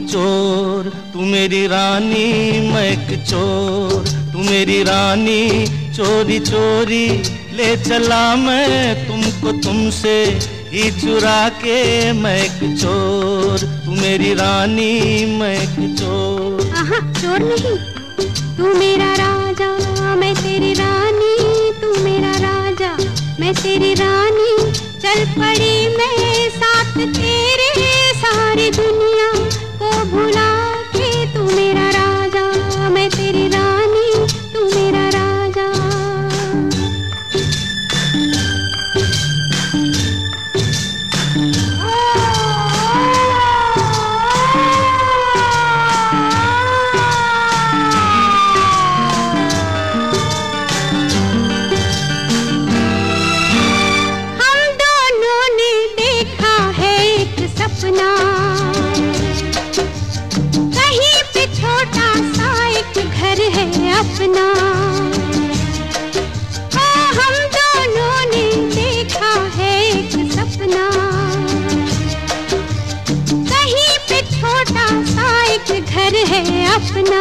चोर, तू मेरी रानी, मैं एक चोर, तू मेरी रानी। चोरी चोरी ले चला मैं तुमको तुमसे ही चुरा के, मैं एक चोर, तू मेरी रानी, मैं एक चोर। आहा, चोर नहीं, तू मेरा राजा, मैं तेरी रानी, तू मेरा राजा, मैं तेरी रानी। चल पड़ी मैं साथ तेरे, सारी दुनिया को भुला के, तू मेरा राजा, मैं तेरी रानी, तू मेरा राजा। कहीं पे छोटा सा एक घर है अपना, हम दोनों ने देखा है एक सपना। कहीं पे छोटा सा एक घर है अपना,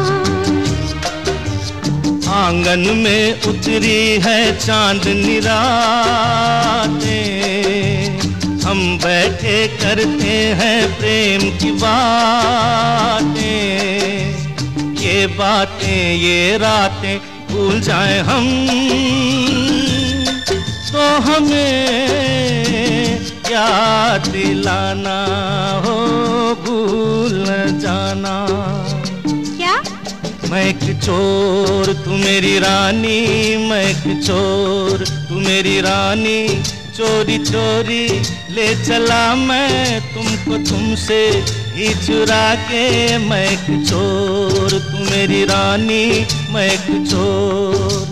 आंगन में उतरी है चांदनी रातें, हम बैठे करते हैं प्रेम की बातें। ये बातें ये रातें भूल जाएं हम, तो हमें याद दिलाना हो, भूल न जाना। क्या? मैं एक चोर, तू मेरी रानी, मैं एक चोर, तू मेरी रानी। चोरी चोरी ले चला मैं तुमको तुमसे ही चुरा के, मैं एक चोर, तू मेरी रानी, मैं एक चोर।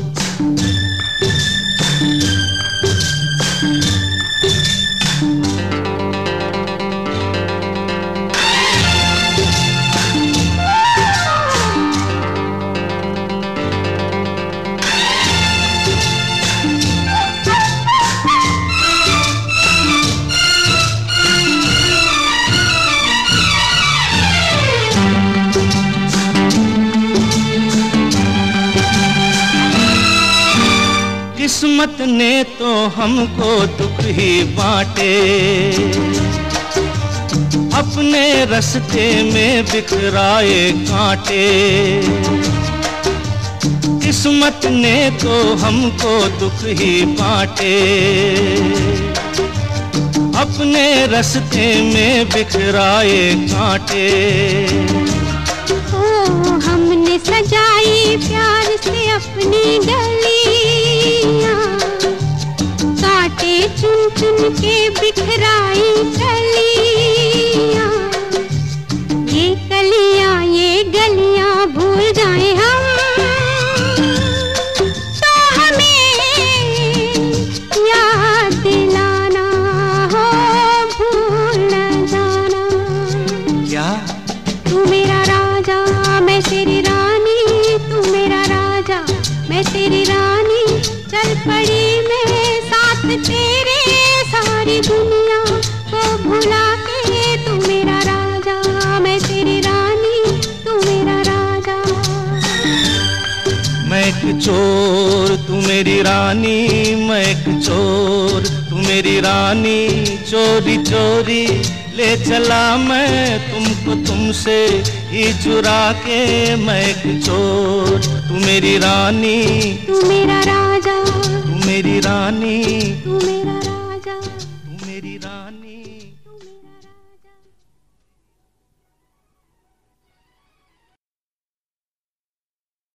किस्मत ने तो हमको दुख ही बांटे, अपने रास्ते में बिखराए कांटे। किस्मत ने तो हमको दुख ही बांटे, अपने रास्ते में बिखराए कांटे। ओ हमने सजाई प्यार से अपनी गलियां, कांटे चुन चुन के बिखराई कलियां। ये कलियां ये गलियां भूल जाए हम, तो हमें याद दिलाना हो, भूल न जाना। क्या? तू मेरा राजा, मैं तेरी रानी, तू मेरा राजा, मैं तेरी रानी। चल पड़ी मैं साथ तेरे, सारी दुनिया को भुला के, तू मेरा राजा, मैं तेरी रानी, तू मेरा राजा। मैं एक चोर, तू मेरी रानी, मैं एक चोर, तू मेरी रानी। चोरी चोरी ले चला मैं तुमको तुमसे ही चुरा के, मैं एक चोर, तू मेरी रानी, तू मेरा राजा, तू मेरी रानी, तू मेरा राजा, तू मेरी रानी।